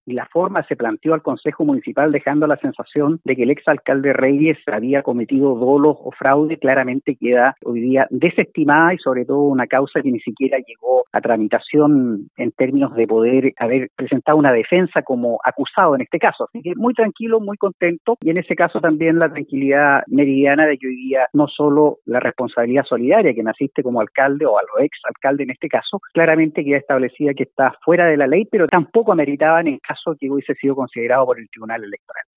y la forma se planteó al Consejo Municipal, dejando la sensación de que el exalcalde Reyes había cometido dolos o fraude, claramente queda hoy día desestimada y sobre todo una causa que ni siquiera llegó a tramitación en términos de poder haber presentado una defensa como acusado en este caso. Así que muy tranquilo, muy contento, y en ese caso también la tranquilidad meridiana de que hoy día no solo la responsabilidad solidaria que me asiste como alcalde o a los exalcaldes en este caso, claramente queda establecida que está fuera de la ley, pero tampoco ameritaba en el caso que hubiese sido considerado por el Tribunal Electoral.